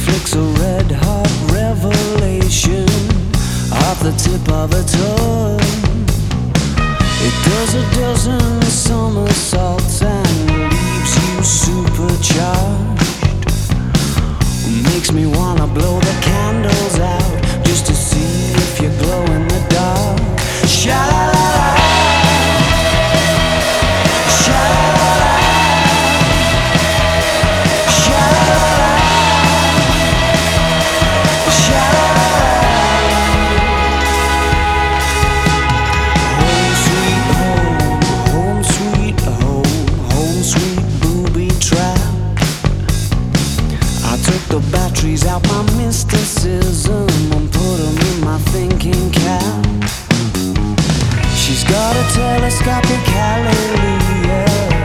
flicks a red hot revelation off the tip of a tongue. It does a dozen somersaults and leaves you supercharged. Makes me wanna blow the candles out just to see if you glow in the dark. Sha-la-la-la, sha-la-la-la, sha-la-la-la, sha-la-la-la. Home sweet home, home sweet home, home sweet booby trap. I took the batteries out my mysticism and put them in my thinking cap. She's got a telescopic hallelujah